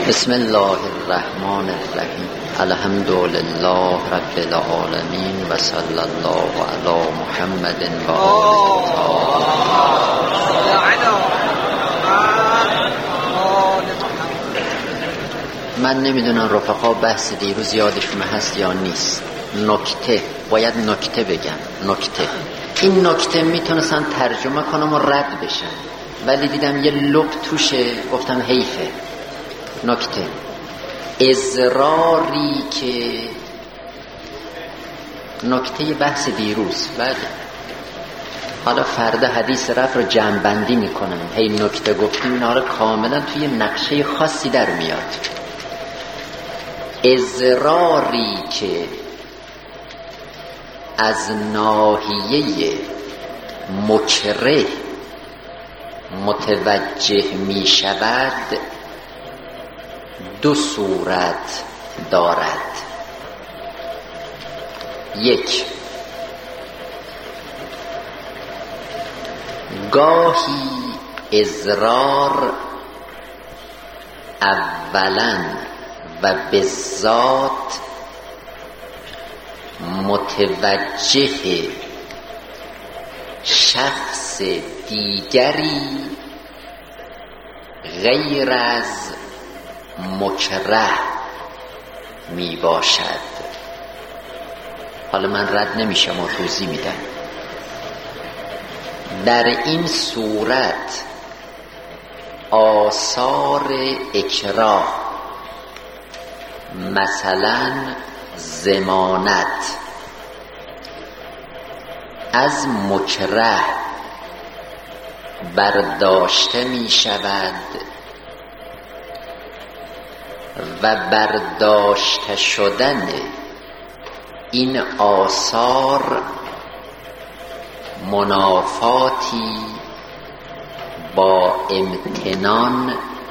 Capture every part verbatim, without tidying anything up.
بسم الله الرحمن الرحیم. الحمد لله رب العالمین و صلی الله علی محمد و من نمیدونم رفقا بحث دیروز یادشون هست یا نیست. نکته باید نکته بگم. نکته این نکته میتونستن ترجمه کنم و رد بشن، ولی دیدم یه لب توشه، گفتم حیفه. نکته اضراری که نکته بحث دیروز، بله حالا فردا حدیث رفت رو جمع بندی میکنم. هی نکته گفتیم اینا رو کاملا توی نقشه خاصی در میاد. اضراری که از ناحیه مکره متوجه می شود دو صورت دارد. یک، گاهی اضرار اولا و به ذات متوجه شخص دیگری غیر از مکره می باشد. حالا من رد نمیشم و توضیح میدم. در این صورت آثار اکراه، مثلا ضمانت، از مکره برداشته می شود و برداشته شدن این آثار منافاتی با امتنان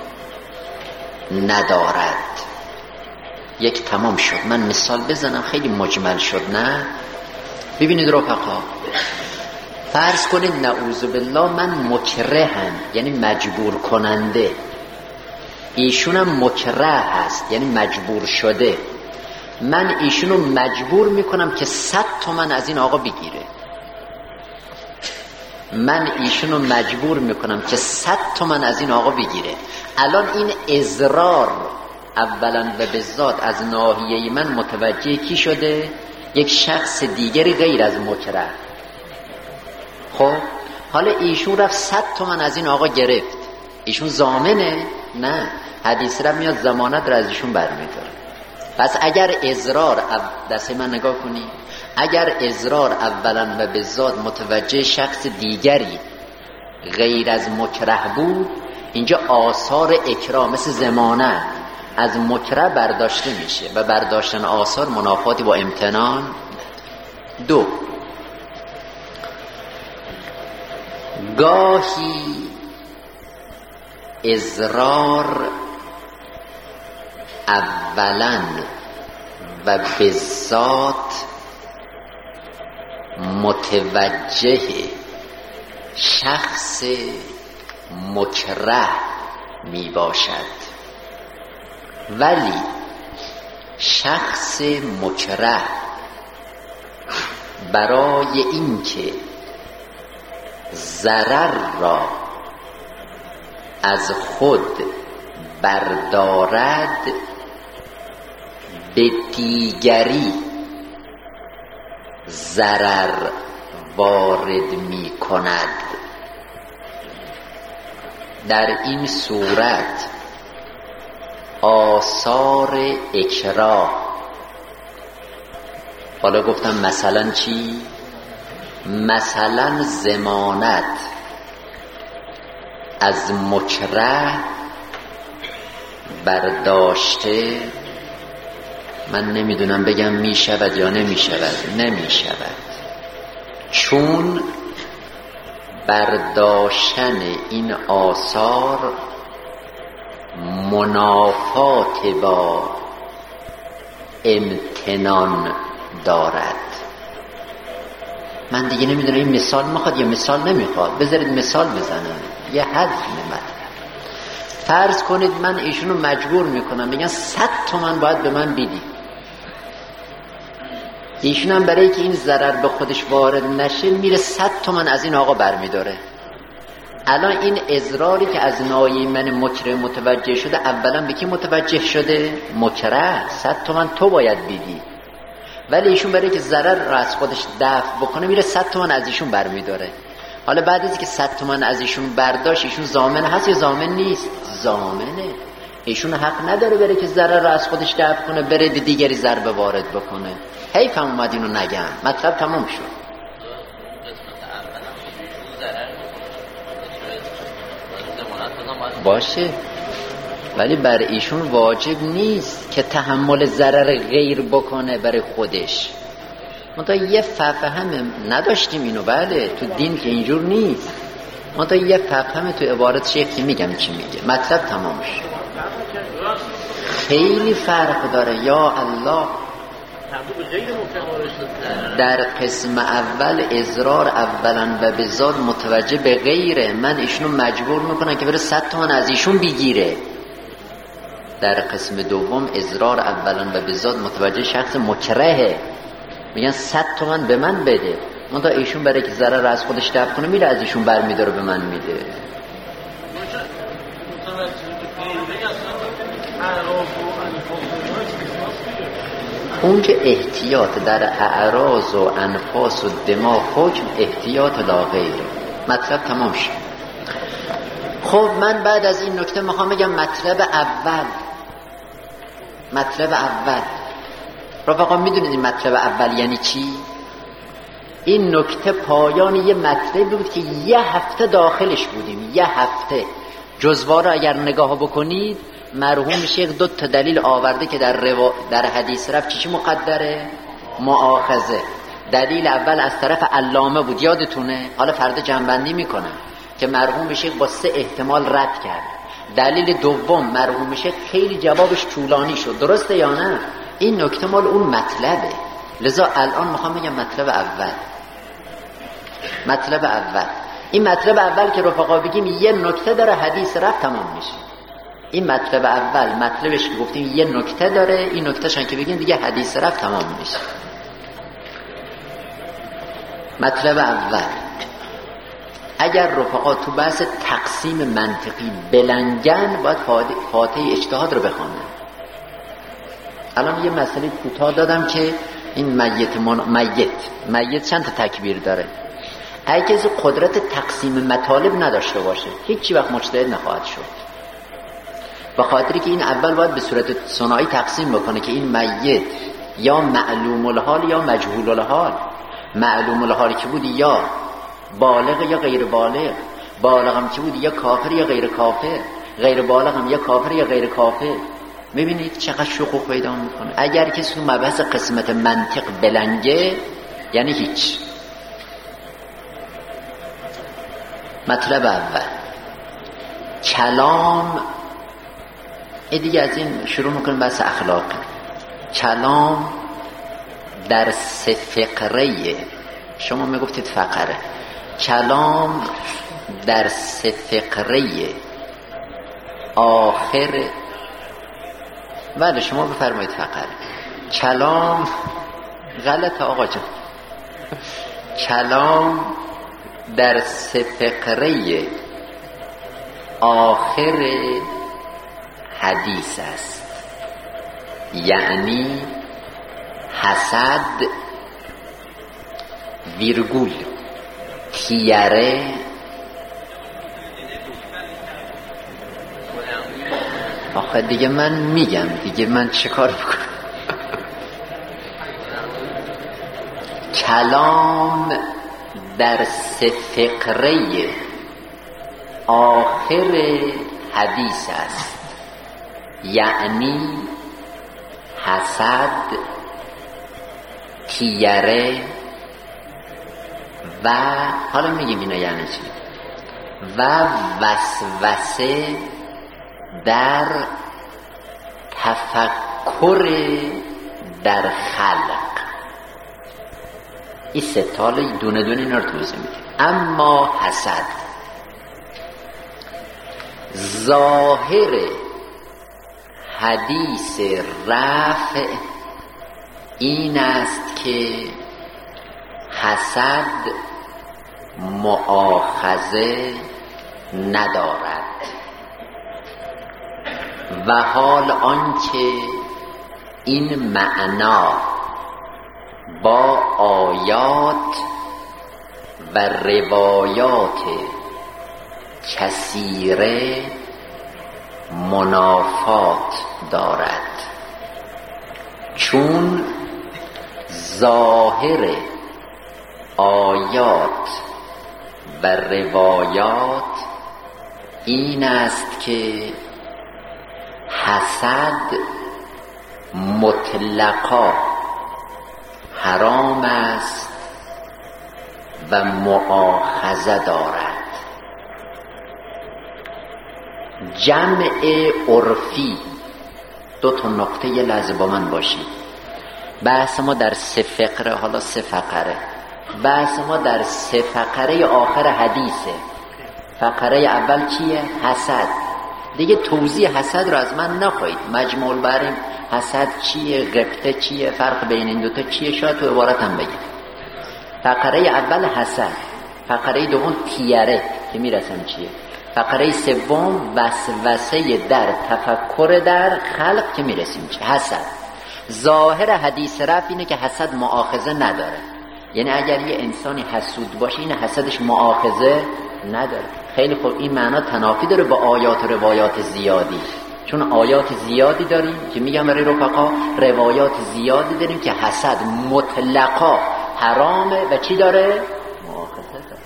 ندارد. یک، تمام شد. من مثال بزنم، خیلی مجمل شد نه؟ ببینید رفقا، فرض کنید نعوذ بالله من مکرهم، یعنی مجبور کننده، ایشونم مکره هست یعنی مجبور شده. من ایشونو مجبور میکنم که صد تومن از این آقا بگیره. من ایشونو مجبور میکنم که صد تومن از این آقا بگیره. الان این اضرار اولا و به ذات از ناحیه من متوجه کی شده؟ یک شخص دیگری غیر از مکره. خب حالا ایشون رفت صد تومن از این آقا گرفت. ایشون ضامنه؟ نه، حدیث را میاد ضمانت را از ایشون برمی‌داره. پس اگر اضرار، دسته من نگاه کنی، اگر اضرار اولا و به ذات متوجه شخص دیگری غیر از مکره بود، اینجا آثار اکراه مثل ضمانت از مکره برداشته میشه و برداشتن آثار منافاتی با امتنان. دو، گاهی اضرار اولا و به ذات متوجه شخص مکره می باشد، ولی شخص مکره برای اینکه ضرر را از خود بردارد به دیگری ضرر وارد می کند. در این صورت آثار اکراه، حالا گفتم مثلا چی؟ مثلا ضمانت از مکره برداشته، من نمیدونم بگم می شود یا نمی شود. نمی شود، چون برداشتن این آثار منافات با امتنان دارد. من دیگه نمیدونم این مثال میخواد یا مثال نمیخواد. بذارید مثال بزنم، یه حرف نمیخواد. فرض کنید من ایشونو مجبور میکنم میگن صد تومن باید به من بدی، ایشون هم برای که این ضرر به خودش وارد نشه میره صد تومن از این آقا برمیداره. الان این اضراری که از ناحیه من مکره متوجه شده، اولا به کی متوجه شده؟ مکره. صد تومن تو باید بدی، ولی ایشون برای که ضرر را از خودش دفع بکنه میره صد تومن از ایشون برمیداره. حالا بعد از که صد تومن از ایشون برداشت، ایشون ضامن هست یا ضامن نیست؟ ضامنه. ایشون حق نداره بره که ضرر را از خودش دفع کنه بره دیگری ضربه وارد بکنه. حیف هم اومد اینو نگم، مطلب تمام شد. باشه، ولی بر ایشون واجب نیست که تحمل ضرر غیر بکنه برای خودش. ما تا یه فهم نداشتیم اینو. بله تو دین که اینجور نیست. ما تا یه فهم تو عبارت شیخ که میگم چی میگه، مطلب تمام شد. خیلی فرق داره. یا الله، در قسم اول اضرار اولا و به ذات متوجه به غیره، من ایشونو مجبور میکنم که بره صد تومن از ایشون بگیره. در قسم دوم اضرار اولا و به ذات متوجه شخص مکرهه، میگن صد تومن به من بده، من تا ایشون برای که ضرر از خودش دفع کنه میره از ایشون برمیداره به من میده. اونجا احتیاط در اعراض و انفاس و دماغ حکم احتیاط لا غیره. مطلب تمام شد. خب من بعد از این نکته میخوام بگم مطلب اول. مطلب اول رفقا میدونید این مطلب اول یعنی چی؟ این نکته پایان یه مطلبی بود که یه هفته داخلش بودیم. یه هفته جزواره اگر نگاه بکنید، مرحوم شیخ دو تا دلیل آورده که در روا... در حدیث رفت چی چی مقدره؟ مؤاخذه. دلیل اول از طرف علامه بود، یادتونه؟ حالا فردا جنبندی میکنم که مرحوم شیخ با سه احتمال رد کرد. دلیل دوم مرحوم شیخ خیلی جوابش طولانی شد، درسته یا نه؟ این نکته مال اون مطلبه. لذا الان میخوام بگم مطلب اول. مطلب اول این مطلب اول که رفقا بگیم یه نکته داره، حدیث رفت تمام میشه. این مطلب اول مطلبش که گفتیم یه نکته داره، این نکتهشان که بگیم دیگه حدیث رفت تمام میشه. مطلب اول، اگر رفقا تو بحث تقسیم منطقی بلنگن باید فاتحه اجتهاد رو بخونن. الان یه مسئله کوتاه دادم که این میت من... میت میت چند تا تکبیر داره. اگه کسی قدرت تقسیم مطالب نداشته باشه هیچی وقت مجتهد نخواهد شد، به خاطری که این اول باید به صورت ثنایی تقسیم بکنه که این میت یا معلوم الحال یا مجهول الحال. معلوم الحال که بودی یا بالغ یا غیر بالغ، بالغ هم که بودی یا کافر یا غیر کافر، غیر بالغ هم یا کافر یا غیر کافر. میبینید چقدر شقوق پیدا میکنه. اگر کسی تو مبحث قسمت منطق بلنگه یعنی هیچ. مطلب اول، کلام دیگه از این شروع میکنیم بحث اخلاقی. کلام در سه فقره، شما میگفتید فقره، کلام در سه فقره آخر، بله شما بفرمایید فقره. کلام غلط آقا جان. کلام در سه فقره آخر حدیث است، یعنی حسد، ویرگول، تیره، آخه دیگه من میگم دیگه من چه کار بکنم. کلام در سه فقره آخر حدیث است، یعنی حسد، تیره و حالا میگیم اینا یعنی چی، و وسوسه در تفکر در خلق. این سه تال دونه دونه اینا رو توضیح میده. اما حسد، ظاهر حدیث رفع این است که حسد مؤاخذه ندارد و حال آنکه این معنا با آیات و روایات کثیره منافات دارد، چون ظاهر آیات و روایات این است که حسد مطلقا حرام است و مؤاخذه دارد. جمع عرفی، دو تا نقطه یه لحظه با من باشید. بحث ما در سه فقره، حالا سه فقره، بحث ما در سه فقره آخر حدیثه. فقره اول چیه؟ حسد. دیگه توضیح حسد رو از من نخواهید. مجموع البحرین حسد چیه، غبطه چیه، فرق بین این دوتا چیه، شاید تو عبارتم بگید. فقره اول حسد، فقره دوم تیره که میرسم چیه، فقره سوم وسوسه در تفکر در خلق که میرسیم چه حسد. ظاهر حدیث رفع اینه که حسد مؤاخذه نداره، یعنی اگر یه انسانی حسود باشه این حسدش مؤاخذه نداره. خیلی خوب، این معنا تنافی داره با آیات و روایات زیادی، چون آیات زیادی داریم که میگم برای رفقا، روایات زیادی داریم که حسد مطلقا حرامه و چی داره؟ مؤاخذه داره.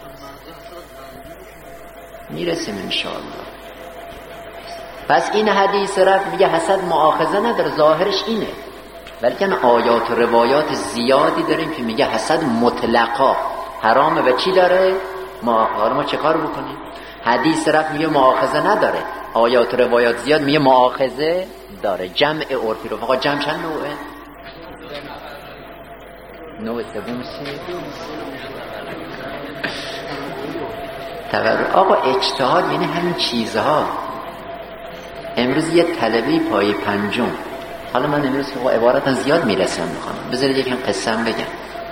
میرسیم انشاءالله. پس این حدیث رفع میگه حسد مؤاخذه نداره، ظاهرش اینه، بلکه آیات و روایات زیادی داریم که میگه حسد مطلقا حرامه و چی داره؟ مؤاخذه. ما چه کار بکنیم؟ حدیث رفع میگه مؤاخذه نداره، آیات و روایات زیاد میگه مؤاخذه داره. جمع عرفی رو فقط جمع چند نوعه؟ نوع سوم تورع. آقا اجتهاد یعنی همین چیزها. امروز یه طلبه پای پنجم، حالا من امروز که عبارتا زیاد میرسم میخوام بذارید یکم قصه‌ام بگم.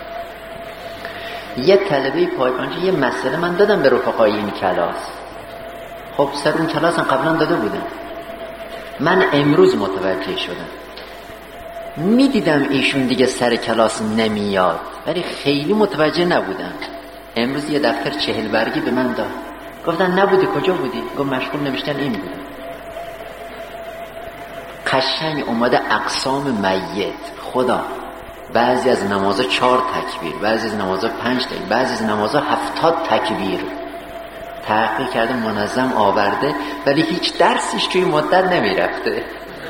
یه طلبه پای پنجم یه مسئله من دادم به رفقای این کلاس. خب سر اون کلاس هم قبلا داده بودم، من امروز متوجه شدم. میدیدم ایشون دیگه سر کلاس نمیاد، ولی خیلی متوجه نبودم. امروز یه دفتر چهل برگی به من داد، گفتن نبودی کجا بودی؟ گفت مشغول نوشتن این بودم. قشنگ اومده اقسام میت. خدا بعضی از نمازها چهار تکبیر، بعضی از نمازها پنج تکبیر، بعضی از نمازها هفتاد تکبیر تحقیق کرده منظم آورده، ولی هیچ درسیش توی مدت نمیرفته.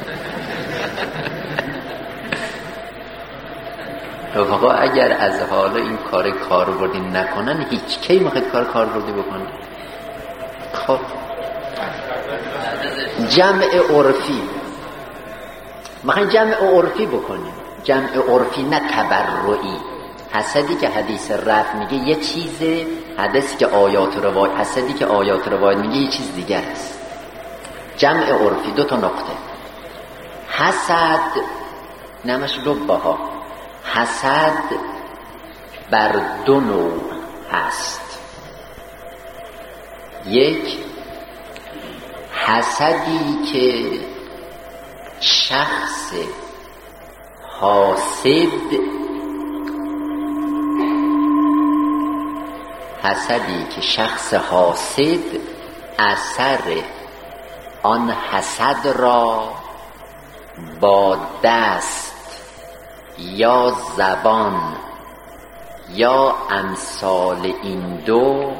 رفقا اگر از حالا این کار کاربردی نکنن، هیچ کی میخواید کار کاربردی بکنن؟ خب جمع عرفی، میخواین جمع عرفی بکنیم، جمع عرفی نه تبرعی. حسدی که حدیث رفع میگه یه چیزه، حدیثی که آیات و روایات، حسدی که آیات و روایات میگه یه چیز دیگر است. جمع عرفی دو تا نقطه. حسد نمش لبه ها، حسد بر دو نوع هست. یک حسدی که شخص حاسد، حسدی که شخص حاسد اثر آن حسد را با دست یا زبان یا امثال این دو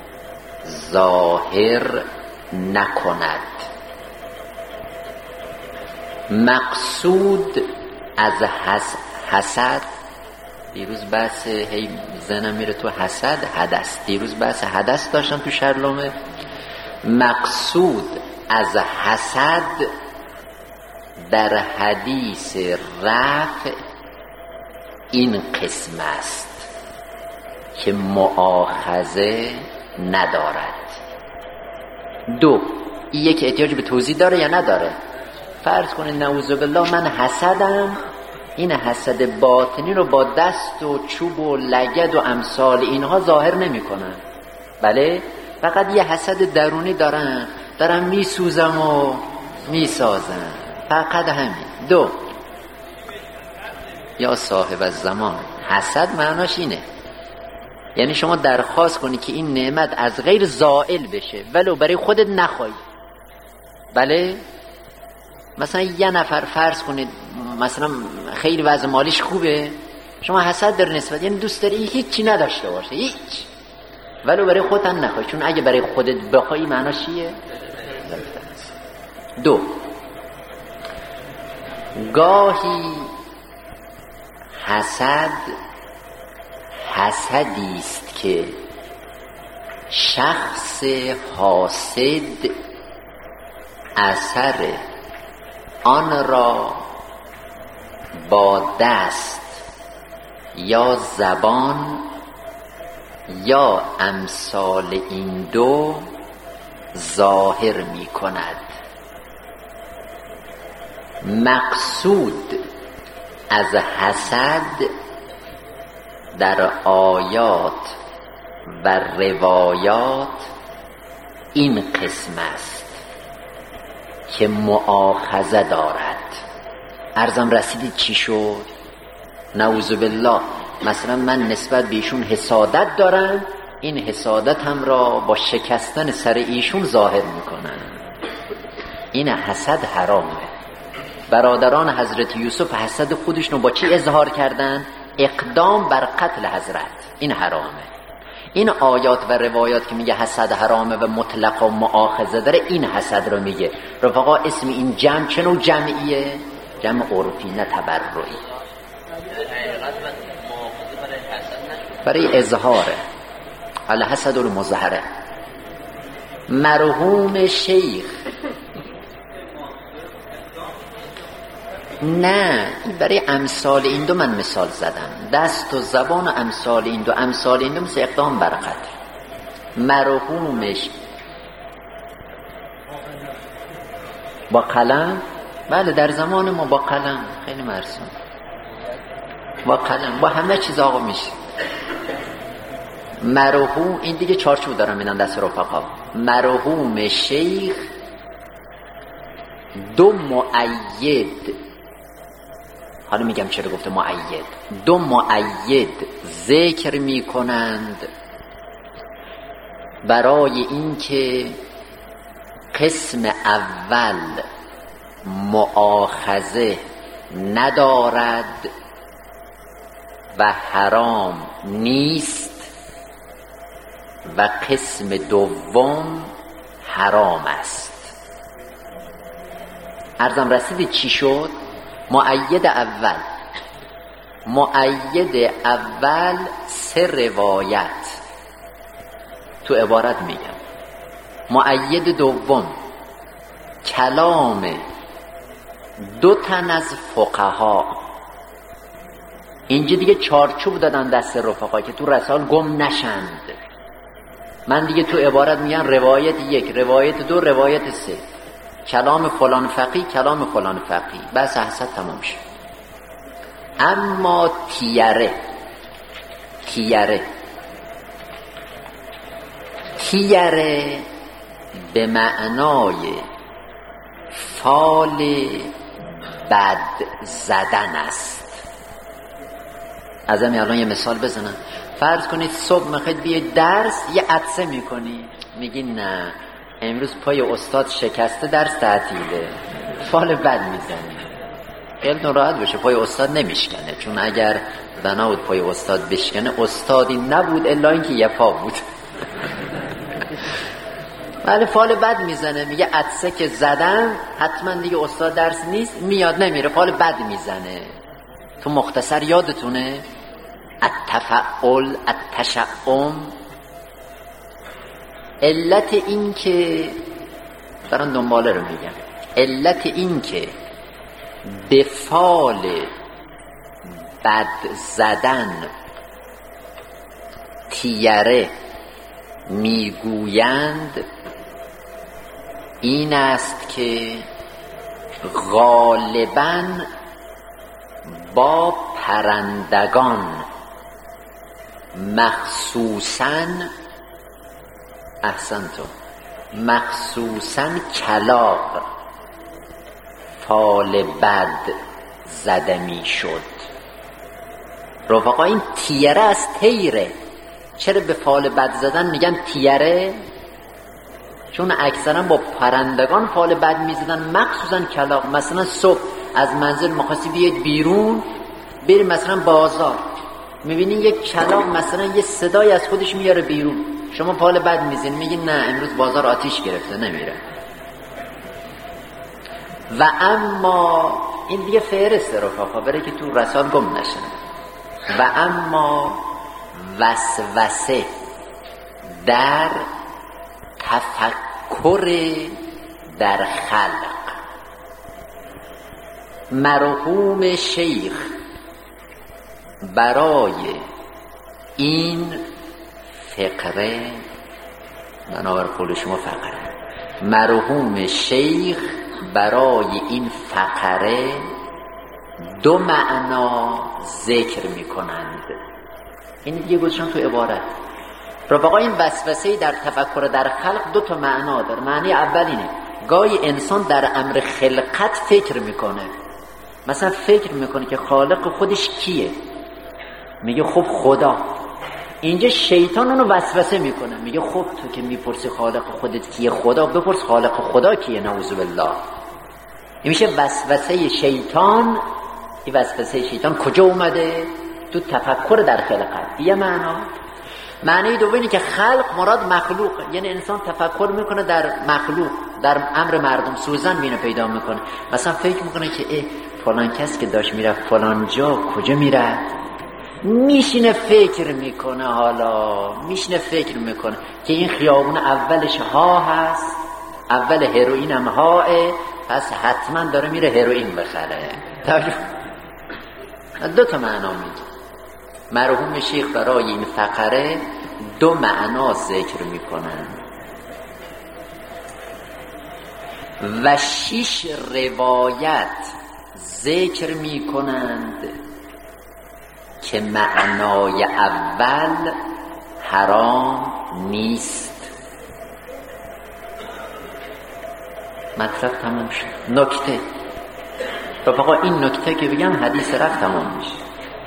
ظاهر نکند. مقصود از حسد، دیروز بحث هی زنم میره تو حسد حدث، دیروز بحث حدث داشتم تو شرلومه. مقصود از حسد در حدیث رفع این قسم است که مؤاخذه ندارد. دو، این یک احتیاج به توضیح داره یا نداره؟ فرض کنید نعوذ بالله من حسدم، این حسد باطنی رو با دست و چوب و لگد و امثال اینها ظاهر نمی کنن، بله؟ فقط یه حسد درونی دارن، دارن میسوزم و میسازم، فقط همین. دو، یا صاحب الزمان، حسد معناش اینه، یعنی شما درخواست کنی که این نعمت از غیر زائل بشه ولو برای خودت نخوای، بله؟ مثلا یه نفر فرض کنید مثلا خیلی وضع مالیش خوبه، شما حسد در نسبت، یعنی دوست داری هیچی نداشته باشه، هیچ، ولو برای خودت نخوای، چون اگه برای خودت بخوای معناش چیه؟ دو، گاهی حسد حسدی است که شخص حاسد اثر آن را با دست یا زبان یا امثال این دو ظاهر می کند. مقصود از حسد در آیات و روایات این قسم است که مؤاخذه دارد. عرضم رسیدید چی شد؟ نعوذ بالله مثلا من نسبت به ایشون حسادت دارم، این حسادت هم را با شکستن سر ایشون ظاهر میکنم، این حسد حرامه. برادران حضرت یوسف حسد خودشون با چی اظهار کردن؟ اقدام بر قتل حضرت، این حرامه. این آیات و روایات که میگه حسد حرامه و مطلق و مؤاخذه داره، این حسد رو میگه. رفقا اسم این جمع چه نوع جمعیه؟ جمع عرفی نه تبرعی، برای اظهاره. الحسد المظهره. مرحوم شیخ، نه این برای امثال این دو من مثال زدم، دست و زبان و امثال این دو. امثال این دو مثل اقدام بر قتل. مرحومش با قلم، بله در زمان ما با قلم، خیلی مرسوم، با قلم با همه چیز آقا میشه. مرحوم، این دیگه چارچوب دارم اینان دست رفقا. مرحوم شیخ دو مؤید، حالا میگم چرا گفته مؤید، دو مؤید ذکر میکنند برای اینکه قسم اول مؤاخذه ندارد و حرام نیست و قسم دوم حرام است. عرضم رسید چی شد؟ مؤید اول، مؤید اول سه روایت تو عبارت میگم. مؤید دوم کلام دو تن از فقها. اینجا دیگه چارچوب دادن دست رفقا که تو رسال گم نشند. من دیگه تو عبارت میگم روایت یک، روایت دو، روایت سه، کلام فلان فقی، کلام فلان فقی، بس حسد تمام شد. اما تیره تیره تیره به معنای فال بد زدن است. از همین الان یه مثال بزنم. فرض کنید صبح میخواید بیاید درس، یه عطسه میکنی، میگی نه امروز پای استاد شکسته، درس تعطیله، فال بد میزنی. خیلیتون راحت باشه، پای استاد نمیشکنه، چون اگر بنا بود پای استاد بشکنه استادی نبود الا اینکه یه پا بود. ولی فال بد میزنه، میگه عطسه که زدم حتما دیگه استاد درس نیست، میاد نمیره، فال بد میزنه. تو مختصر یادتونه التفعل التشعم. علت این که بران دنباله رو میگم، علت این که به فال بد زدن تیره میگویند این است که غالباً با پرندگان مخصوصاً احسنتو مخصوصاً کلاغ فال بد زده می شد. رفقا این تیره از تیره. چرا به فال بد زدن میگن تیره؟ چون اکثرا با پرندگان فال بد میزدن، مخصوصا کلاغ. مثلا صبح از منزل مخواستی بیاید بیرون بری مثلا بازار، میبینی یک کلاغ مثلا یه صدای از خودش میاره بیرون، شما فال بد میزین، میگی نه امروز بازار آتیش گرفته نمیره. و اما این دیگه فهرسته رفقا برای که تو رسال گم نشن. و اما وسوسه در تفکر در خلق. مرحوم شیخ برای این فقره، بنابر قول شما فقره، مرحوم شیخ برای این فقره دو معنا ذکر می کنند. این دیگه گذاشتم تو عبارت. رفقا این وسوسه در تفکر در خلق دو تا معنا داره. معنی اول اینه گاهی انسان در امر خلقت فکر میکنه، مثلا فکر میکنه که خالق خودش کیه، میگه خب خدا. اینجا شیطان اونو وسوسه میکنه، میگه خب تو که میپرسی خالق خودت کیه خدا، بپرس خالق خدا کیه. نعوذ بالله. این میشه وسوسه شیطان. این وسوسه شیطان کجا اومده؟ تو تفکر در خلقت. یه معنا. معنی دومی که خلق مراد مخلوق، یعنی انسان تفکر میکنه در مخلوق، در امر مردم. سوزن مینو پیدا میکنه، مثلا فکر میکنه که اه فلان کس که داشت میرفت فلان جا کجا میرفت، میشینه فکر میکنه، حالا میشینه فکر میکنه که این خیابون اولش ها هست، اول هروئین هم هاه، پس حتما داره میره هروئین بخره. دو تا معنا میگه. مرحوم شیخ برای این فقره دو معنا ذکر میکنن و شش روایت ذکر میکنند که معنای اول حرام نیست. مطلب تمام شد. نکته رفقا، این نکته که بگم حدیث رفت تمام میشه.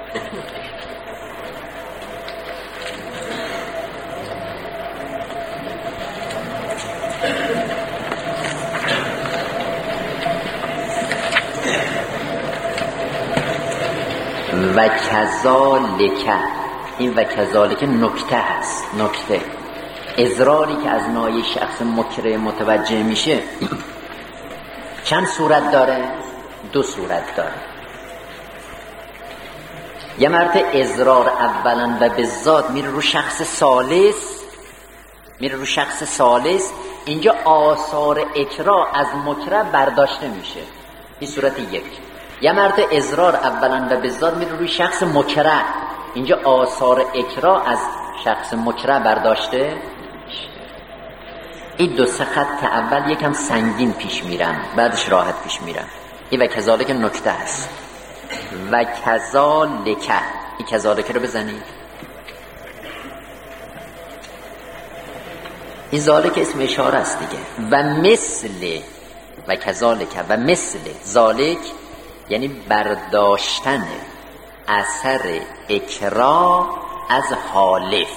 و کذالک، این و کذالک نکته هست. نکته اضراری که از ناحیه شخص مکره متوجه میشه چند صورت داره؟ دو صورت داره. یه مرتبه اضرار اولا و به ذات میره رو شخص ثالث، میره رو شخص ثالث. اینجا آثار اکراه از مکره برداشته میشه. این صورت یک. یه مرتبه اضرار اولا و به ذات میره روی شخص مکره، اینجا آثار اکراه از شخص مکره برداشته. این دو سه خط اول یکم سنگین پیش میرن، بعدش راحت پیش میرن. این و کذالک نکته هست. و کذالک، این کذالک رو بزنید. این ذالک اسم اشاره است دیگه. و مثل و کذالک و مثل ذالک یعنی برداشتن اثر اکراه از حالف.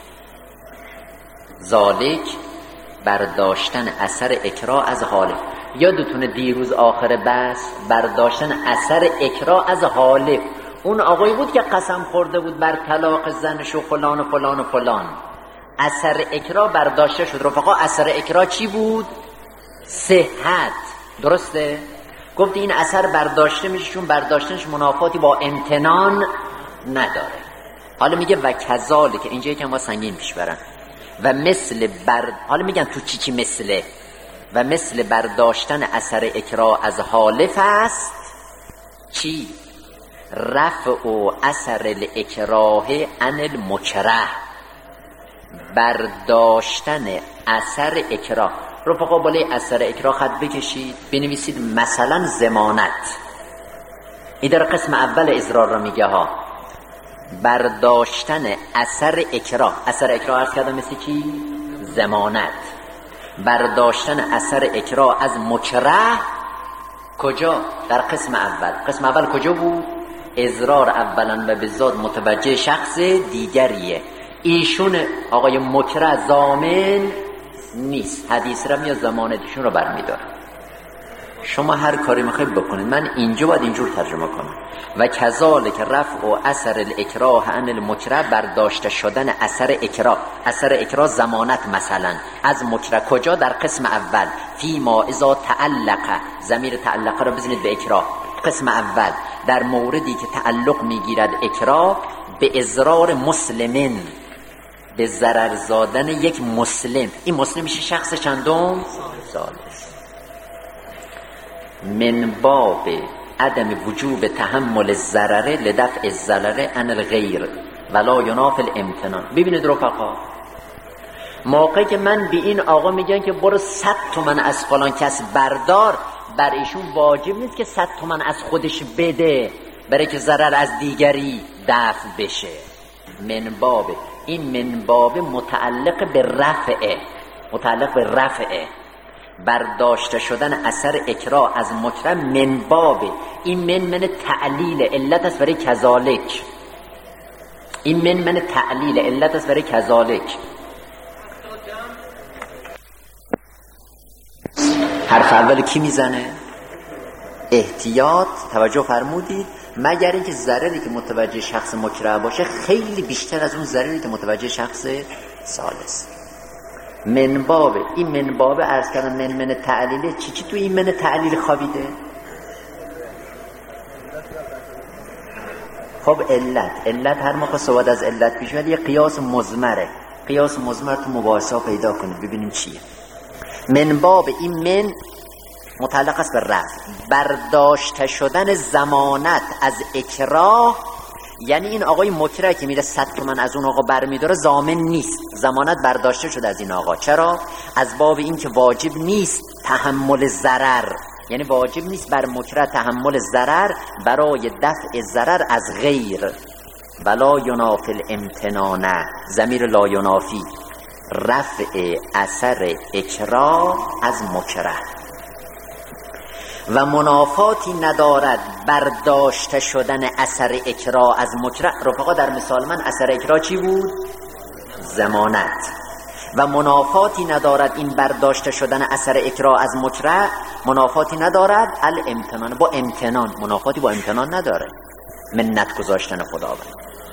ذالک برداشتن اثر اکراه از حالف. یادتونه دیروز آخر بحث برداشتن اثر اکراه از حالف، اون آقایی بود که قسم خورده بود بر طلاق زنش و فلان و فلان و فلان، اثر اکراه برداشته شد. رفقا اثر اکراه چی بود؟ صحت. درسته؟ گفت این اثر برداشته میشه چون برداشتنش منافاتی با امتنان نداره. حالا میگه و کذالک، اینجا یکم با سنگین پیش برن. و مثل بر حالا میگن تو چی چی مثله. و مثل برداشتن اثر اکراه از حالف است چی؟ رفع و اثر الاکراه عن المکره. برداشتن اثر اکراه. رفقا بالای اثر اکراه خط بکشید، بنویسید مثلا ضمانت. این در قسم اول ازرار را میگه ها، برداشتن اثر اکراه. اثر اکراه عرض کردم مثل چی؟ ضمانت. برداشتن اثر اکراه از مکره کجا؟ در قسم اول. قسم اول کجا بود؟ ازرار اولا و بالذات متوجه شخص دیگریه. ایشون آقای مکره ضامن نیست، حدیث را میاد ضمانتشون رو برمیداره. شما هر کاری میخواید بکنید، من اینجا باید اینجور ترجمه کنم. و کذالک رفع و اثر الاکراه عن المکره، برداشته شدن اثر اکراه. اثر اکراه ضمانت مثلا از مکره کجا؟ در قسم اول. فی ما اذا تعلق، ضمیر تعلق را بزنید به اکراه. قسم اول در موردی که تعلق میگیرد اکراه به ازرار مسلمین، به ضرر زادن یک مسلم. این مسلم میشه شخص چندم؟ ثالث. من باب عدم وجوب تحمل الضرر لدفع الضرر عن الغیر ولا ینافی الامتنان. ببینید رفقا، موقعی که من به این آقا میگن که برو صد تومن از فلان کس بردار، بر ایشون واجب نیست که صد تومن از خودش بده برای که ضرر از دیگری دفع بشه. من باب، این من باب متعلق به رفعه، متعلق به رفعه، برداشته شدن اثر اکراه از مکره. من باب، این من من تعلیل، علت است برای کذالک. این من من تعلیل، علت است برای کذالک. حرف اول کی میزنه؟ احتیاط. توجه فرمودید؟ مگر اینکه ضرری که متوجه شخص مکره باشه خیلی بیشتر از اون ضرری که متوجه شخص ثالث. من باب، این من باب عرض کردم من من تعلیله. چی چی تو این من تعلیل خوابیده؟ خب علت. علت هر موقع صحبت از علت پیش میاد یه قیاس مضمره. قیاس مضمر تو مباحثه پیدا کنید ببینیم چیه. من باب، این من متعلق است به رفع، برداشته شدن ضمانت از اکراه. یعنی این آقای مکره که میره صد تومن از اون آقا برمیداره ضامن نیست، ضمانت برداشته شده از این آقا. چرا؟ از باب این که واجب نیست تحمل ضرر، یعنی واجب نیست بر مکره تحمل ضرر برای دفع ضرر از غیر. ولا ینافی الامتنان، ضمیر لا ینافی، رفع اثر اکراه از مکره. و منافاتی ندارد برداشته شدن اثر اکراه از مکره. رفقا در مثال من اثر اکراه چی بود؟ ضمانت. و منافاتی ندارد این برداشته شدن اثر اکراه از مکره، منافاتی ندارد الامتنان، با امتنان. منافاتی با امتنان نداره، منت گذاشتن خداوند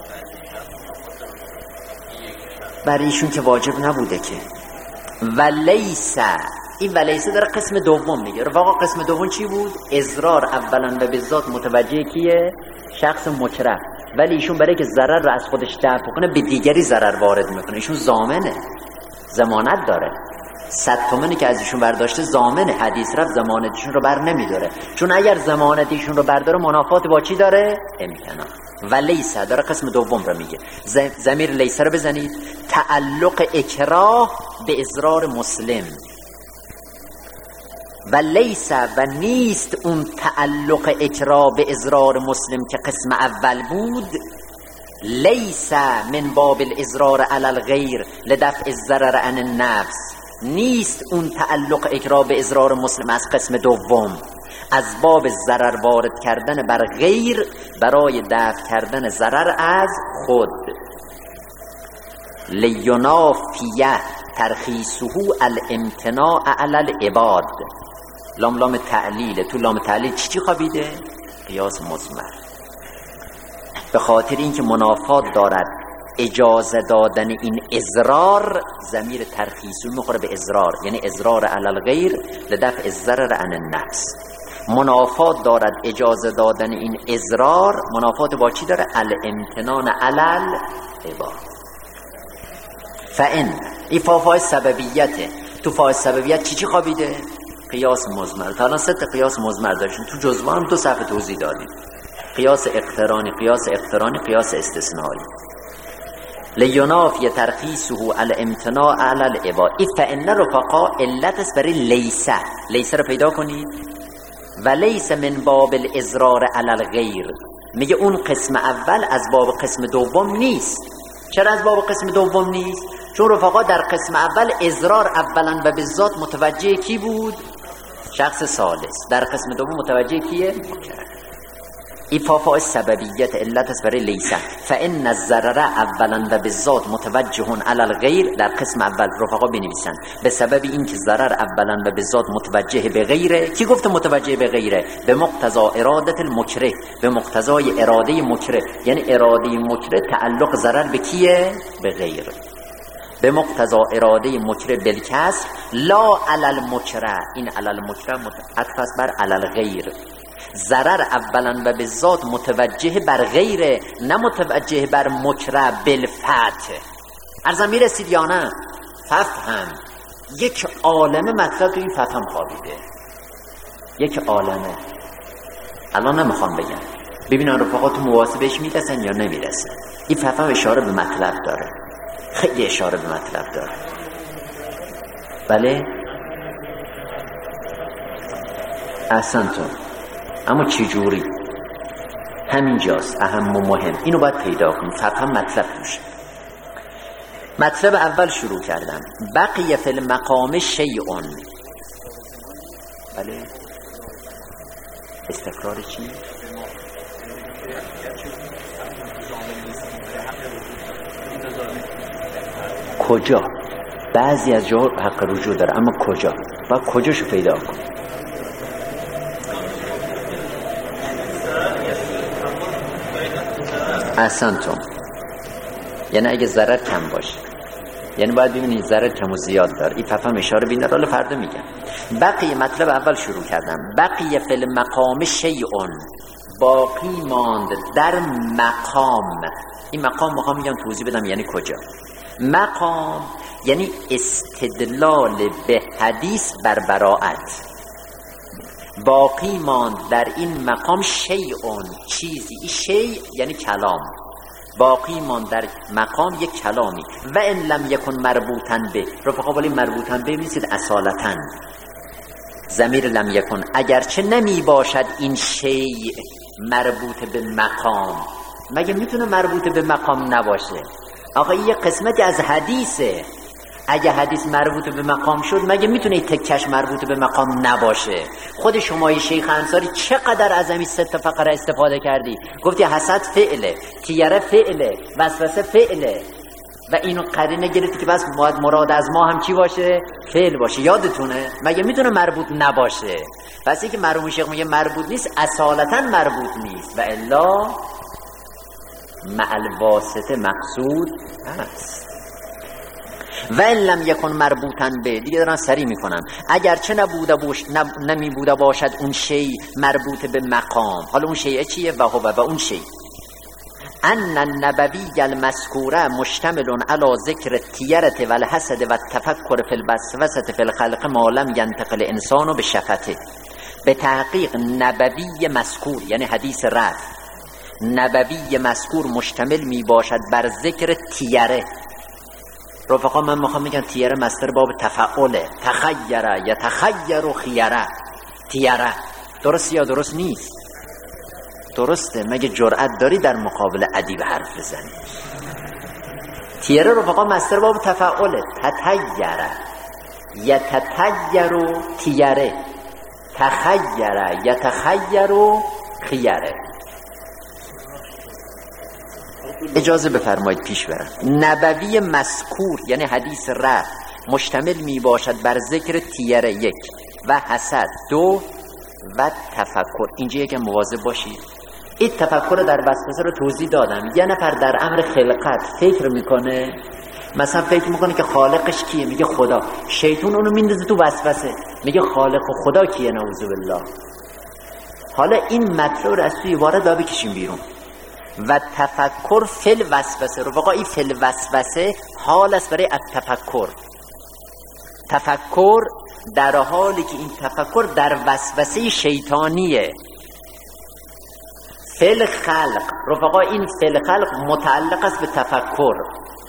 برای ایشون که واجب نبوده که. و لیس، این ولیسه داره قسم دوم میگه. رفقا قسم دوم چی بود؟ ازرار اولا و بالذات متوجه کیه؟ شخص مکره، ولی ایشون برای که ضرر رو از خودش دفع کنه به دیگری ضرر وارد میکنه. ایشون ضامنه، ضمانت داره. صد تومنی که از ایشون برداشته ضامنه، حدیث رفت ضمانتشون رو بر نمیداره. چون اگر ضمانتشون رو برداره منافات با چی داره؟ امتنان. و لیسه داره قسم دوم رو میگه. ضمیر لیسه رو بزنید. تعلق اکراه به ازرار مسلم. و لیسه، و نیست اون تعلق اکراه به ازرار مسلم که قسم اول بود. لیسه من باب الازرار علی الغیر لدفع الضرر عن النفس، نیست اون تعلق اکراه به ازرار مسلم از قسم دوم، از باب ضرر وارد کردن بر غیر برای دفع کردن ضرر از خود. لینافیه ترخیصه الامتناع علی العباد. لام لام تعلیل. تو لام تعلیل چی چی خوابیده؟ قیاس مضمر. به خاطر اینکه منافات دارد اجازه دادن این ازرار، ضمیر ترخیصی میخوره به ازرار، یعنی ازرار علی الغیر لدفع الضرر عن النفس. منافات دارد اجازه دادن این ازرار، منافات با چی داره؟ الامتنان علی العباد. فان، این فافای سببیته. تو فای سببیت چی چی خوابیده؟ قیاس مضمر. تا الان سه تا قیاس مضمر داشتیم، تو جزوه هم دو صفحه توضیح دادیم. قیاس اقترانی، قیاس اقترانی، قیاس استثنایی. لینافی ترخیصه الامتناع علی العباد. این فإن رفقا علت است برای لیسه. لیسه رو پیدا کنید. و لیس من باب الاضرار علی الغیر، میگه اون قسم اول از باب قسم دوم نیست. چرا از باب قسم دوم نیست؟ چون رفقا در قسم اول اضرار اولا و به ذات متوجه کی بود؟ شخص ثالث. در قسم دوم متوجه کیه؟ ایفافا سببیت علت است برای لیسه. فان الضرر اولا و به ذات متوجه علی الغیر. در قسم اول رفقا بنویسن به سبب اینکه ضرر اولا و به ذات متوجه به غیره. کی گفته متوجه به غیره؟ به مقتضا ارادت المکره، به مقتضای اراده مکره. یعنی اراده مکره تعلق ضرر به کیه؟ به غیر. به مقتضا اراده مکره بالکسر لا علی المکره. این علی المکره متعطف است بر علی الغیر. ضرر اولا و به ذات متوجه بر غیره، نه متوجه بر مکره بالفتح. ارزم میرسید یا نه؟ ففهم. یک عالمه مطلب تو این ففهم خوابیده، یک عالمه. الان نمیخوام بگم، ببینن رفقا تو مواسبش میرسن یا نمیرسن. این ففهم اشاره به مطلب داره، خیلی اشاره به مطلب داره. بله احسنتون. اما چی جوری؟ همینجاست اهم و مهم. اینو باید پیدا کنیم. فقط مطلب توش. مطلب اول شروع کردم. بقیه فی المقام شیئون. بله استقرار چی؟ کجا؟ بعضی از جاها حق رجوع داره، اما کجا؟ باید کجاشو پیدا کنیم. احسنتم. یعنی اگه ضرر کم باشه، یعنی باید ببینید ضرر کم و زیاد داره. این فهم اشاره بینه. حالا فردا میگم. بقیه مطلب اول شروع کردم. بقیه فی المقام شیئون، باقی ماند در مقام. این مقام مقام میگم توضیح بدم یعنی کجا. مقام یعنی استدلال به حدیث بر براءت. باقی ماند در این مقام شیئون، چیزی. این شیء یعنی کلام. باقی ماند در مقام یک کلامی. و ان لم یکن مربوطا به. رفقا ولی مربوطا به میسید اصالتا. ضمیر لم یکن اگرچه نمی باشد این شیء مربوط به مقام. مگه میتونه مربوط به مقام نباشه؟ آقا یه قسمتی از حدیثه. اگه حدیث مربوط به مقام شد مگه میتونه تکش مربوط به مقام نباشه؟ خود شمای شیخ انصاری چقدر از همین سه تا فقره استفاده کردی؟ گفتی حسد فعله، تیره فعله، وسوسه فعله، و اینو قرینه گرفتی که بس مراد از ما هم چی باشه؟ فعل باشه. یادتونه؟ مگه میتونه مربوط نباشه؟ پس اینکه مرحوم شیخ میگه مربوط نیست، اصالتا مربوط نیست، و الا مع الواسطه مقصود هست. و ان لم یکن مربوطا به. دیگه دارن سری میکنن. اگرچه نبوده باش نب... نمی بوده باشد اون شی مربوط به مقام. حالا اون شیء چیه؟ و هو و اون شی ان النبوی المذکوره مشتمل علی ذکر التیرة و الحسد و التفکر فی الوسوسة فی الخلق ما لم ینتقل انسان به شفته. به تحقیق نبوی مذکور یعنی حدیث رفع، نبوی مذکور مشتمل می باشد بر ذکر تیره. رفقا من میخوام میگم تیره مصدر باب تفعله. تخیره یا تخیر و خیره. تیره درست یا درست نیست؟ درسته. مگه جرأت داری در مقابل ادیب حرف بزنی؟ تیره رفقا مصدر باب تفعله. تتیره یا تتیر و تیره. تخیره یا تخیر و خیره. اجازه بفرمایید پیش برم. نبوی مذکور یعنی حدیث رفع مشتمل می باشد بر ذکر تیره یک و حسد دو و تفکر. اینجا یکم مواظب باشید. این تفکر در وسوسه رو توضیح دادم. یه نفر در امر خلقت فکر میکنه، مثلا فکر میکنه که خالقش کیه، میگه خدا. شیطان اونو میندازه تو وسوسه، میگه خالق و خدا کیه؟ نعوذ بالله. حالا این مطلب رو از توی عبارت دا بکشیم بیرون. و تفکر فی الوسوسه. رفقا این فی الوسوسه حال است برای التفکر. تفکر در حالی که این تفکر در وسوسه شیطانیه. فی الخلق. رفقا این فی الخلق متعلق است به تفکر.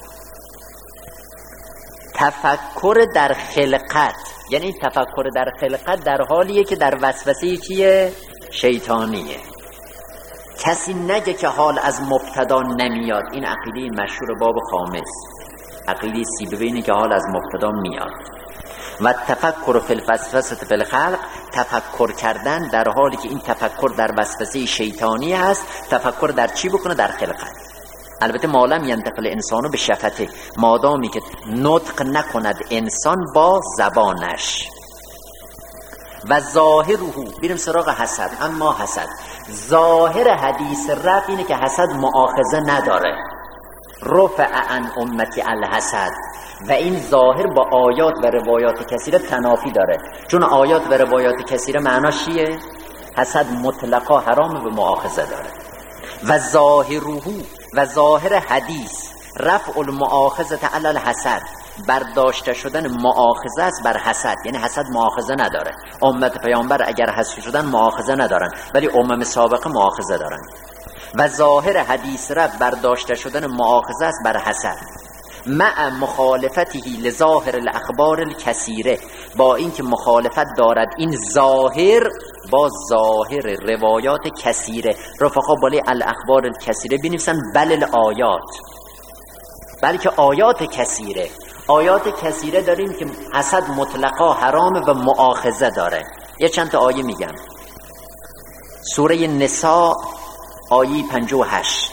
تفکر در خلقت، یعنی این تفکر در خلقت در حالیه که در وسوسه چیه؟ شیطانیه. کسی نگه که حال از مبتدا نمیاد. این عقیده مشهور باب خامس، عقیده سیبوی اینه که حال از مبتدا میاد. و تفکر فی الوسوسه فی الخلق، تفکر کردن در حالی که این تفکر در وسوسه شیطانی هست. تفکر در چی بکنه؟ در خلقت. البته مالم ینتقل انسانو به شفته، مادامی که نطق نکند انسان با زبانش. و ظاهره، بیریم سراغ حسد. اما حسد، ظاهر حدیث رفع اینه که حسد مؤاخذه نداره. رفع عن امتی الحسد، و این ظاهر با آیات و روایات کثیره تنافی داره، چون آیات و روایات کثیره معناش چیه؟ حسد مطلقا حرام و مؤاخذه داره. و ظاهره، و ظاهر حدیث رفع المؤاخذه علی الحسد، برداشته شدن مؤاخذه است بر حسد. یعنی حسد مؤاخذه نداره. امت پیامبر اگر حسد شدن مؤاخذه ندارن، ولی امم سابقه مؤاخذه دارن. و ظاهر حدیث رفع برداشته شدن مؤاخذه است بر حسد، مع مخالفته لظاهر الاخبار الکثیره، با اینکه مخالفت دارد این ظاهر با ظاهر روایات کثیره. رفقا بالای الاخبار الکثیره بنویسن بل الآیات، بلکه آیات کثیره. آیات کثیره داریم که حسد مطلقا حرام و مؤاخذه داره. یه چند تا آیه میگم. سوره نساء آیه پنجاه و هشت،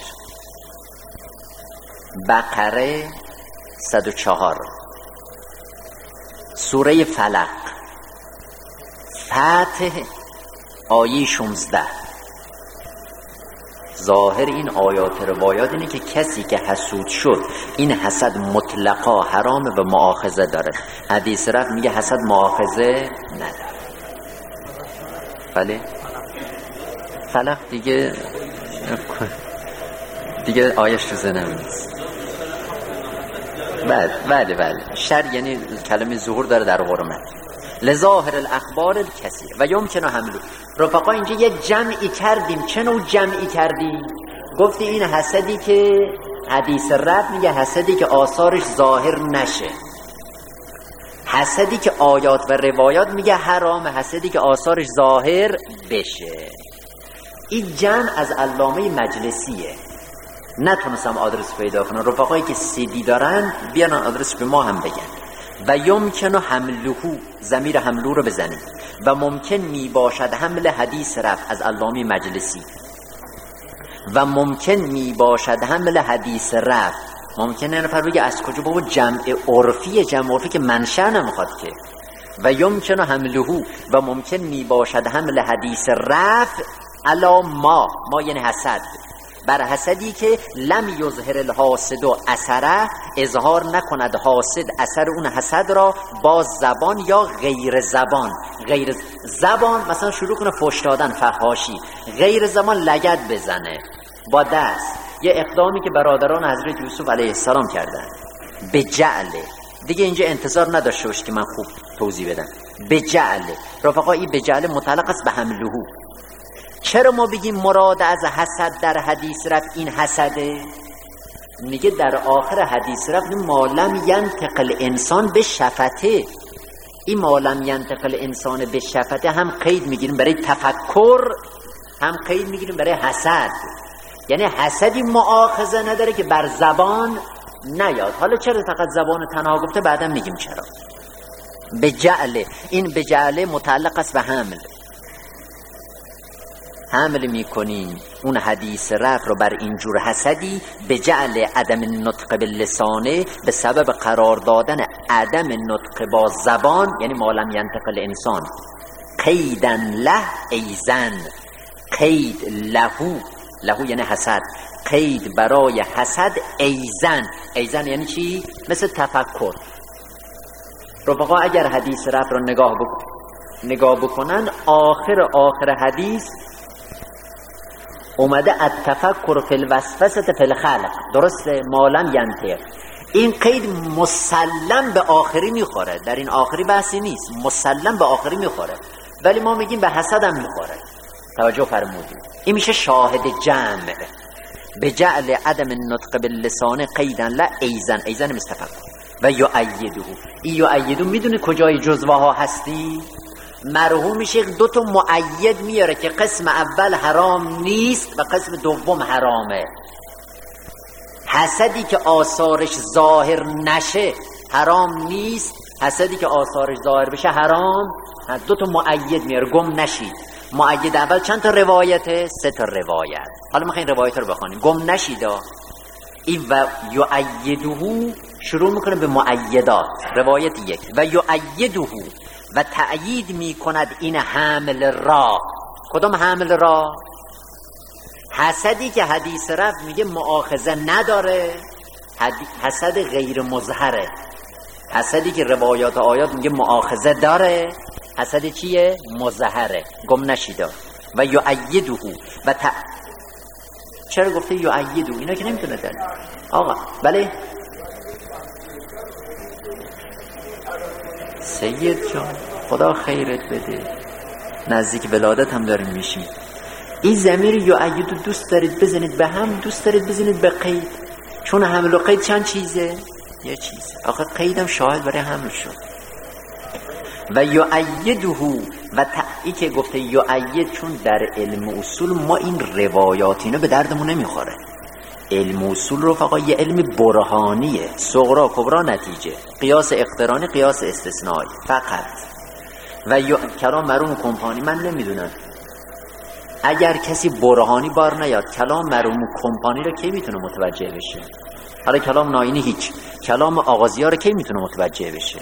بقره صد و چهار، سوره فلق، فتح آیه شانزده. ظاهر این آیات روایات اینه که کسی که حسود شد این حسد مطلقا حرام و مؤاخذه داره. حدیث رفع میگه حسد مؤاخذه نداره. بله فلق دیگه دیگه آیش تو ذهنم نیست. بله بله بله شر یعنی کلمه ظهور داره در حرمت. لظاهر الاخبار الکثیر و یمکن حمله. رفقا اینجا یک جمعی کردیم. چه نوع جمعی کردیم؟ گفتی این حسدی که حدیث رفع میگه حسدی که آثارش ظاهر نشه، حسدی که آیات و روایات میگه حرام، حسدی که آثارش ظاهر بشه. این جمع از علامه مجلسیه. نتونستم آدرس پیدا کنم. رفقایی که سیدی دارن بیان آدرس به ما هم بگن. و یمکن حملهو، ضمیر حملو رو بزنید. و ممکن می باشد حمل حدیث رفع از علامه مجلسی. و ممکن می باشد حمل حدیث رفع. ممکن نه نفر بگه از کجا؟ بابا جمع عرفی، جمع عرفی که منشأ نمیخواد که. و یمکن حملهو، و ممکن می باشد حمل حدیث رفع علا ما، ما یعنی حسد، بر حسدی که لم یظهر الحاسد و اثره، اظهار نکند حاسد اثر اون حسد را با زبان یا غیر زبان. غیر زبان مثلا شروع کنه فحش دادن، فحاشی. غیر زبان لگد بزنه با دست. یه اقدامی که برادران حضرت یوسف علیه السلام کردن به جعله. دیگه اینجا انتظار نداشته باش که من خوب توضیح بدم. به جعله رفقا، این به جعله متعلق است به حملهو. چرا ما بگیم مراد از حسد در حدیث رفع این حسده؟ میگه در آخر حدیث رفع ما لم ینتقل انسان به شفته. این ما لم ینتقل انسان به شفته هم قید میگیریم برای تفکر، هم قید میگیریم برای حسد. یعنی حسدی مؤاخذه نداره که بر زبان نیاد. حالا چرا فقط زبان تنها گفته؟ بعدم میگیم چرا. به جعله، این به جعله متعلق است به حمل. حمل میکنین اون حدیث رفع رو بر اینجور حسدی به جعل عدم نطق باللسانه، به سبب قرار دادن عدم نطق با زبان، یعنی ما لم ینتقل انسان قیدن له ایزن، قید لهو، لهو یعنی حسد، قید برای حسد ایزن. ایزن یعنی چی؟ مثل تفکر. رفقا اگر حدیث رفع رو نگاه بکن نگاه بکنن آخر آخر حدیث اومده التفکر فی الوسوسه فی الخلق، درسته؟ ما لم ینطق. این قید مسلم به آخری میخوره. در این آخری بحثی نیست، مسلم به آخری میخوره، ولی ما میگیم به حسد هم میخوره. توجه فرمودید. این میشه شاهد جمع. به جعل عدم النطق باللسان قیدن لا ایزن، ایزن مثل تفکر. و یؤیده. این یؤیده میدونه کجای جزوه ها هستی؟ مرحوم شیخ دو تا مؤید میاره که قسم اول حرام نیست و قسم دوم حرامه. حسدی که آثارش ظاهر نشه حرام نیست، حسدی که آثارش ظاهر بشه حرام. دو تا مؤید میاره گم نشید. مؤید اول چند تا روایته؟ سه تا روایت. حالا میخواین روایت رو بخونیم. گم نشید. این و یؤیده شروع میکنه به مؤیدات. روایت یک و یؤیده و تأیید میکند این حمل را. کدام حمل را؟ حسدی که حدیث رفت میگه مؤاخذه نداره، حسد غیر مظهره. حسدی که روایات آیات میگه مؤاخذه داره، حسد چیه؟ مظهره. گم نشیدا. و یؤیده و ت... چرا گفته یؤیده؟ اینا که نمیتونه داره آقا. بله سید جان خدا خیرت بده، نزدیک ولادت هم داریم میشیم. این ضمیر یؤیده دوست دارید بزنید به هم، دوست دارید بزنید به قید، چون حمل و قید چند چیزه؟ یه چیز. آخه قیدم شاهد برای حمل شد. و یؤیده و ای که گفته یؤید، چون در علم اصول ما این روایات اینا به دردمون نمیخوره. علم اصول رو فقط یه علم برهانیه، صغرا کبرا نتیجه، قیاس اقترانی قیاس استثنایی فقط. و ی... کلام مرحوم کمپانی من نمیدونم اگر کسی برهانی بار نیاد کلام مرحوم کمپانی رو کی میتونه متوجه بشه؟ حالا کلام ناینی هیچ، کلام آغازی‌ها رو کی میتونه متوجه بشه؟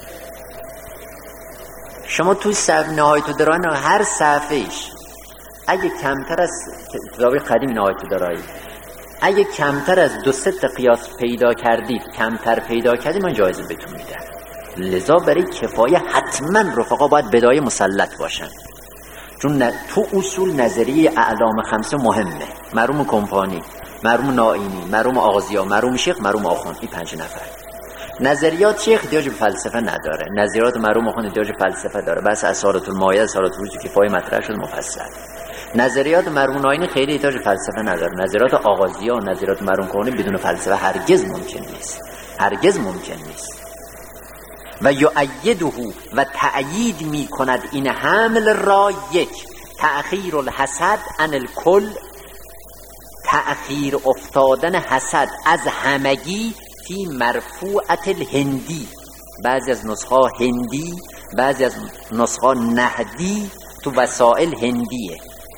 شما توی صفحه نهایت الدرای هر صفحهش اگه کمتر از کتاب قدیم نهایت الدرای اگه کمتر از دو سه تا قیاس پیدا کردید، کمتر پیدا کردید، من جایزه بهتون میدم. لذا برای کفایه حتما رفقا باید بدایه مسلط باشن، چون تو اصول نظریه اعلام خمسه مهمه. مرحوم کمپانی، مرحوم نائینی، مرحوم آغازیا، مرحوم شیخ، مرحوم آخوند، این پنج نفر. نظریات شیخ احتیاج به فلسفه نداره، نظریات مرحوم آخوند احتیاج به فلسفه داره. بس اصالت المایه، اصالت الوجود کفایه مطرح شد مفصل. نظریات مرحوم نائینی خیلی احتیاج به فلسفه نداره. نظریات آغازیا، نظریات مرحوم کمپانی بدون فلسفه هرگز ممکن نیست، هرگز ممکن نیست. و یؤیده و تأیید می کند این حمل را. یک، تأخیر الحسد عن الکل، تأخیر افتادن حسد از همگی فی مرفوعت الهندی. بعضی از نسخه هندی، بعضی از نسخه نهدی، تو وسائل هندیه.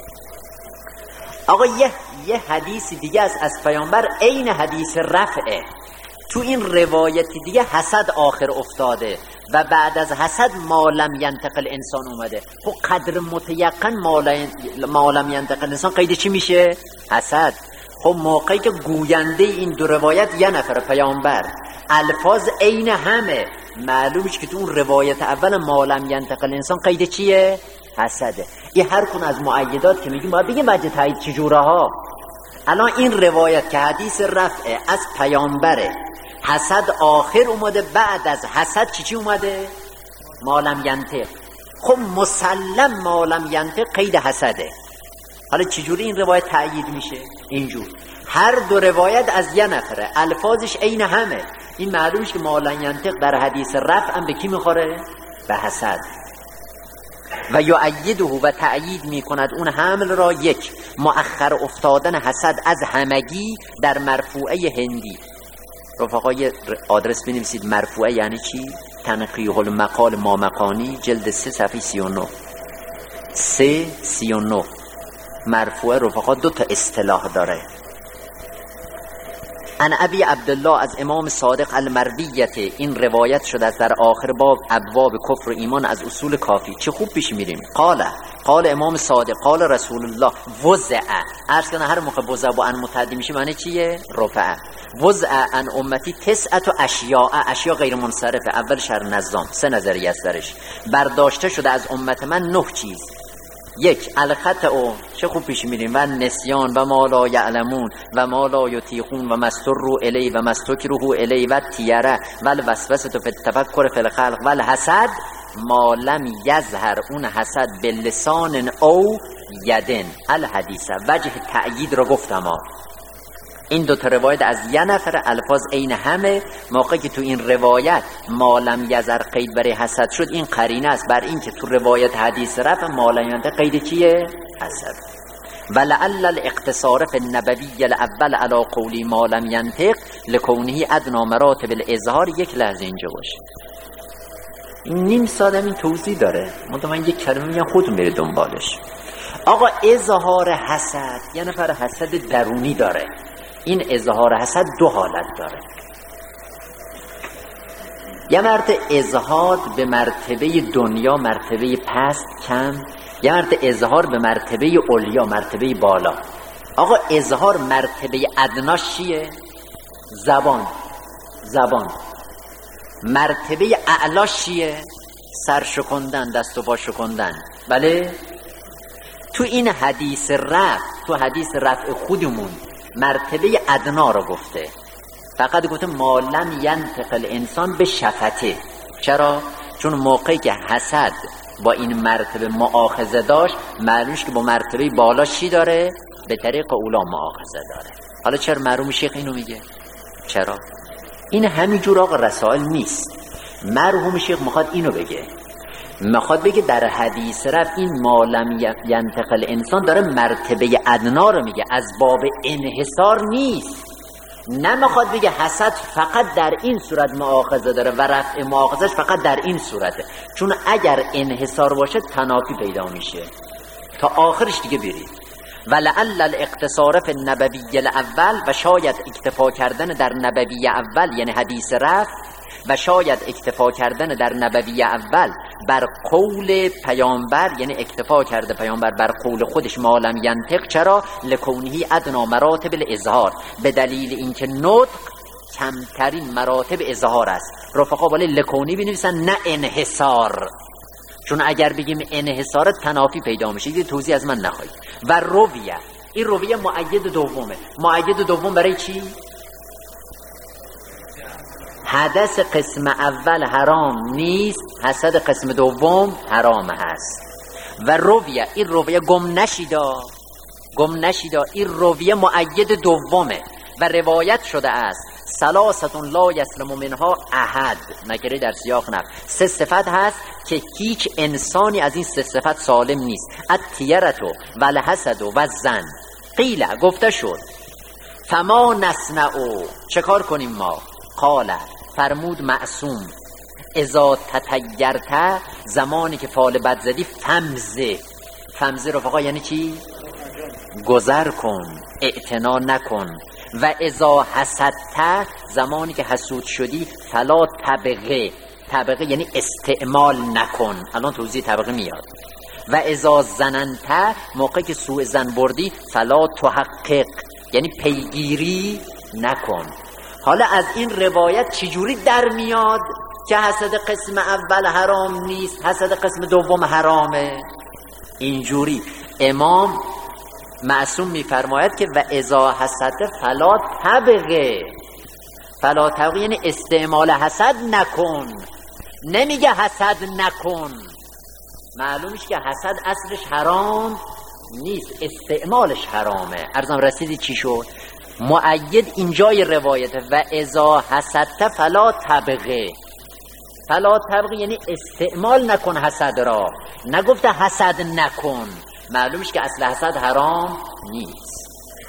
آقا یه یه حدیث دیگه از از پیامبر عین حدیث رفعه، تو این روایت دیگه حسد آخر افتاده و بعد از حسد ما لم ینتقل انسان اومده. خب قدر متیقن ما لم ینتقل انسان قید چی میشه؟ حسد. خب موقعی که گوینده این دو روایت یه نفر پیامبر، الفاظ عین همه، معلومه که تو اون روایت اول ما لم ینتقل انسان قید چیه؟ حسده. این هر کن از مؤیدات که میگیم باید بگیم وجه تایید چجوره ها. الان این روایت که حدیث رفع از پیامبره، حسد آخر اومده، بعد از حسد چی چی اومده؟ ما لم ینتق. خب مسلم ما لم ینتق قید حسده. حالا چجوری این روایت تأیید میشه؟ اینجور هر دو روایت از یه نفره، الفاظش عین همه، این معلومه که ما لم ینتق در حدیث رفع هم به کی میخوره؟ به حسد. و یؤیده و تأیید میکند اون حمل را. یک، مؤخر افتادن حسد از همگی در مرفوعه هندی. رفقای آدرس بنویسید مرفوعه یعنی چی؟ تنقیح المقال مامقانی، جلد سه صفحه سی و نه. سه سی و نه. مرفوعه رفقا دو تا اصطلاح داره. ان ابی عبدالله از امام صادق المرویت، این روایت شده از در آخر باب ابواب کفر و ایمان از اصول کافی. چه خوب پیش میریم. قال قال امام صادق قال رسول الله وضع، عرض کنه هر موقع وضع با ان متعدی میشه معنی چیه؟ رفع. وضع ان امتی تسعت و اشیاء، اشیاء غیر منصرفه، اول شر نظام، سه نظریه است درش. برداشته شده از امت من نه چیز. یک، الخطأ، چه خوب پیش میریم، و نسیان و ما لا یعلمون و ما لا یطیقون و مستروا الی و مستکرهوا الی و تیره و الوسوسه فی التفکر فی الخلق و الحسد ما لم یظهر، اون حسد بلسان او یدن. الحدیث وجه تأیید رو گفتم ها. این دو تا روایت از یه نفر، الفاظ عین همه. موقعی که تو این روایت مالم یزر قید برای حسد شد، این قرینه است بر این که تو روایت حدیث رفع مالم ینتق قید چیه؟ حسد. ولعل الاقتصار فی النبوی الاول علی قولی مالم ینتق لکونه ادنا مراتب الاظهار. یک لحظه اینجا باشه، این نیم ساده این توضیح داره، من یک کلمه میگم خودتون برید دنبالش. آقا اظهار حسد، یه نفر حسد درونی داره، این اظهار حسد دو حالت داره. یه مرتبه اظهار به مرتبه دنیا، مرتبه پست کم، یه مرتبه اظهار به مرتبه علیا، مرتبه بالا. آقا اظهار مرتبه ادناش چیه؟ زبان زبان. مرتبه اعلاش چیه؟ سر شکندن، دست و پا شکندن. بله؟ تو این حدیث رفع، تو حدیث رفع خودمون مرتبه ادنا رو گفته، فقط گفته مالم ینتق الانسان به شفته. چرا؟ چون موقعی که حسد با این مرتبه مؤاخذه داشت، معلومش که با مرتبه بالا چی داره؟ به طریق اولا مؤاخذه داره. حالا چرا مرحوم شیخ اینو میگه؟ چرا؟ این همینجور آقا رسائل نیست. مرحوم شیخ میخواد اینو بگه، میخواد بگه در حدیث رفع این مالم ینتق الانسان داره مرتبه ادنا رو میگه، از باب انحصار نیست. نمیخواد بگه حسد فقط در این صورت مؤاخذه داره و رفع مؤاخذش فقط در این صورته، چون اگر انحصار باشه تنافی پیدا میشه. تا آخرش دیگه برید. ولعل الاقتصار فی النبوی الاول، و شاید اکتفا کردن در نبوی اول یعنی حدیث رفع، و شاید اکتفا کردن در نبوی اول بر قول پیامبر، یعنی اکتفا کرده پیامبر بر قول خودش مالم ینتق. چرا؟ لکونهی ادنا مراتب الاظهار، به دلیل اینکه نطق کمترین مراتب اظهار است. رفقا بالای لکونی بنویسن نه انحصار، چون اگر بگیم انحصار تنافی پیدا میشه. دیگه توضیح از من نخواهید. و رویه، این رویه مؤید دومه. مؤید دوم برای چی؟ حدث قسم اول حرام نیست، حسد قسم دوم حرام هست. و رویه، این رویه گم نشیدا گم نشیدا این رویه مؤید دومه و روایت شده است ثلاثه لا یسلم منها احد، نکره در سیاق نفی. سه صفت هست که هیچ انسانی از این سه صفت سالم نیست: الطیرة و الحسد و الظن. قیل، گفته شد، فما نصنع، چه کار کنیم ما؟ قال، فرمود معصوم، اذا تطیرت، زمانی که فال بد زدی، فمزه. فمزه رفقا یعنی چی؟ گذر کن، اعتنا نکن. و اذا حسدت، زمانی که حسود شدی، فلا طبقه. طبقه یعنی استعمال نکن، الان توضیح طبقه میاد. و اذا ظننت، موقعی که سوء ظن بردی، فلا تحقق، یعنی پیگیری نکن. حالا از این روایت چجوری در میاد که حسد قسم اول حرام نیست، حسد قسم دوم حرامه؟ اینجوری امام معصوم میفرماید که و اذا حسد فلا طبقه. فلا طبقه یعنی استعمال حسد نکن، نمیگه حسد نکن. معلومش که حسد اصلش حرام نیست، استعمالش حرامه. عرضم رسیدی چی شد؟ مؤید اینجای روایته و اذا حسدت فلا طبقه. فلا طبقه یعنی استعمال نکن حسد را، نگفته حسد نکن. معلومش که اصل حسد حرام نیست.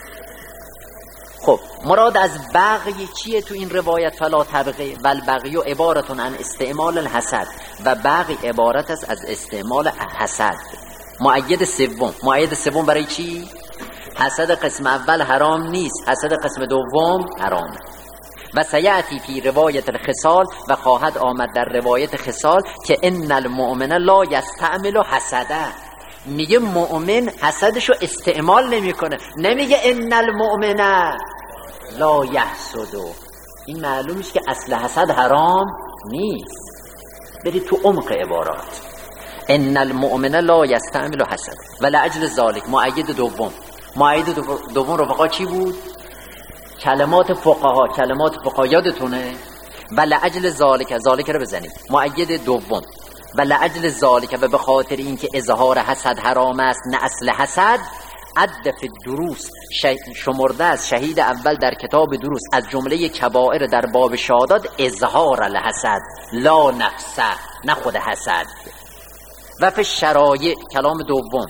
خب مراد از بغی چیه تو این روایت فلا طبقه؟ ول بغی عبارتون عن استعمال الحسد، و بغی عبارت است از استعمال حسد. مؤید سوم، مؤید سوم برای چی؟ حسد قسم اول حرام نیست، حسد قسم دوم حرامه. و سیعتی فی روایت الخصال، و خواهد آمد در روایت خصال که ان المؤمن لا یستعمل حسده. میگه مؤمن حسدشو استعمال نمیکنه، نمیگه ان المؤمن لا یحسد. این معلومش که اصل حسد حرام نیست. برید تو عمق عبارات. ان المؤمن لا یستعمل حسد و لاجل ذلک. مؤید دوم، مؤید دوم رفقا چی بود؟ کلمات فقها، کلمات فقها یادتونه؟ و لاجل ذلک، ذلک رو بزنید. مؤید دوم و لاجل ذلک، و به خاطر اینکه اظهار حسد حرام است نه اصل حسد، عد فی الدروس شمرده از شهید اول در کتاب دروس از جمله کبائر در باب شهادت اظهار الحسد لا نفسه، نه خود حسد. و فی الشرایع کلام دوم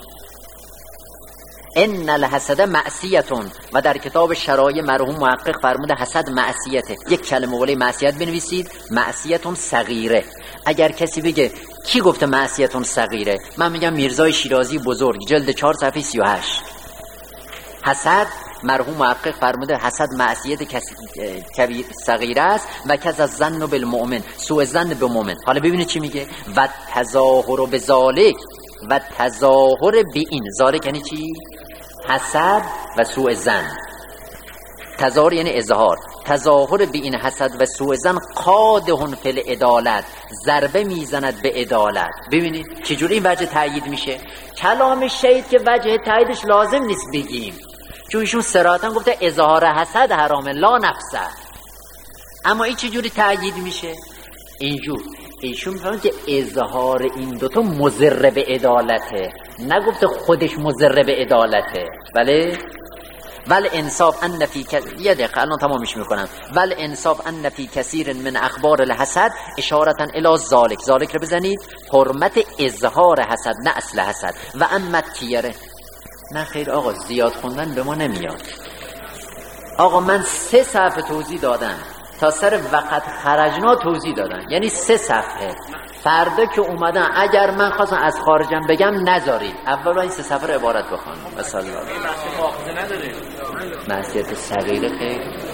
ان الحسد معصیتون، و در کتاب شرایع مرحوم محقق فرموده حسد معصیته. یک کلمه ولی معصیت بنویسید، معصیتون صغیره. اگر کسی بگه کی گفته معصیتون صغیره، من میگم میرزای شیرازی بزرگ جلد چهار صفحه سی و هشت. حسد مرحوم محقق فرموده حسد معصیت کبیر صغیره است و کذ الظن بالمؤمن، سوء ظن به مؤمن. حالا ببینید چی میگه، و تظاهر بذالک، و تظاهر به این، ذالک یعنی چی؟ حسد و سوء ظن. تظاهر یعنی اظهار، تظاهر به این حسد و سوء ظن قادهن فی العدالت، ضربه میزند به عدالت. ببینید چجوری این وجه تأیید میشه. کلام شهید که وجه تأییدش لازم نیست بگیم، چون ایشون صراحتاً گفته اظهار حسد حرامه لا نفسه. اما این چجوری تأیید میشه؟ اینجور ایشون میفهمه که اظهار این دوتا مضر به عدالته، نگفته خودش مضر به عدالته. بله ول انصاف ان فی یه دقیقه الان تمامش میکنم. ول انصاف ان فی کثیر من اخبار الحسد اشارتا الی ذالک، ذالک رو بزنید حرمت اظهار حسد نه اصل حسد. و امت کیره، نه خیر آقا زیاد خوندن به ما نمیاد. آقا من سه صفحه توضیح دادم، تا سر وقت خرجنا توضیح دادم، یعنی سه صفحه. فردا که اومدن اگر من خواستم از خارجم بگم نذارید، اول این سه صفحه رو عبارت بخونم. مثلا معصیت صغیره خیر